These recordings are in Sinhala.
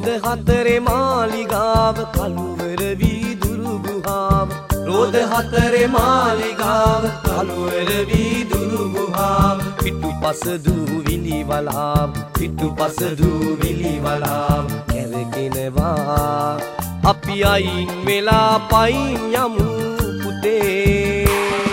හතරේ මාලිගාව කළුවර වීදුරු ගුහාව රෝද හතරේ මාලිගාව කළුවර වීදුරු ගුහාව පිටුපස දූවිලි වලාව පිටුපස දූවිලි වලාව කැරකෙනවා අපි අයින් වෙලා පයින් යමු පුතේ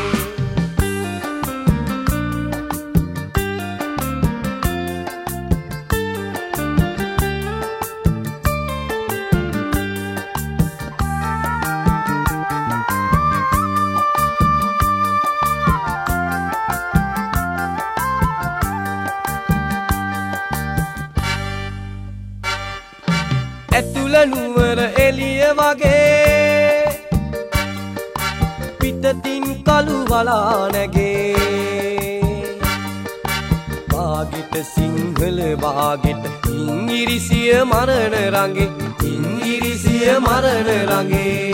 ඇතුළ නුවර එළිය වගේ පිටතින් කළු වලා නැගේ වාගෙට සිංහල වාගෙට ඉංග්‍රීසිය මරණ රංගේ ඉංග්‍රීසිය මරණ රංගේ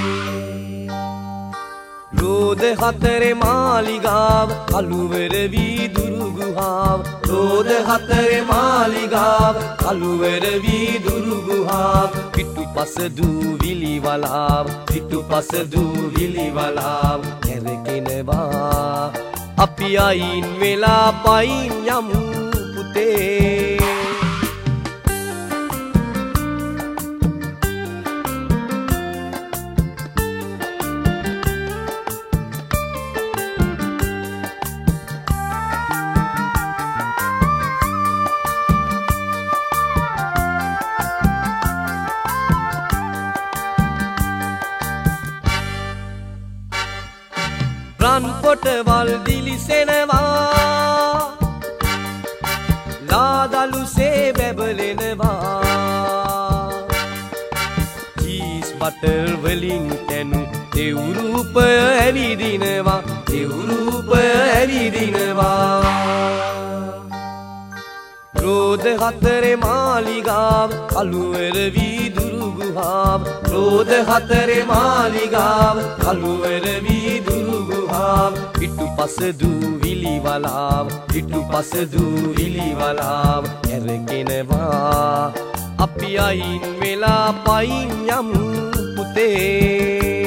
රෝද හතරේ මාලිගාව කළුවර වීදුරු ගුහාව රෝද හතරේ මාලිගාව කළුවර වීදුරු ගුහාව පිටුපස දූවිලි වලාව පිටුපස දූවිලි වලාව කැරකෙනවා අපි අයින් වෙලා පයින් යමු පුතේ රන් පොටවල් දිලිසෙනවා ලාදලුසේ බැබලෙනවා චීස් බටර් වලින් තැනු දෙව්රූපය ඇවිදිනවා දෙව්රූපය ඇවිදිනවා රෝද හතරේ මාලිගාව කළුවර වීදුරු ගුහාව රෝද හතරේ මාලිගාව කළුවර වීදුරු ගුහාව පිටුපස දූවිලි වලාව පිටුපස දූවිලි වලාව කැරකෙනවා අපි අයින් වෙලා පයින් යමු පුතේ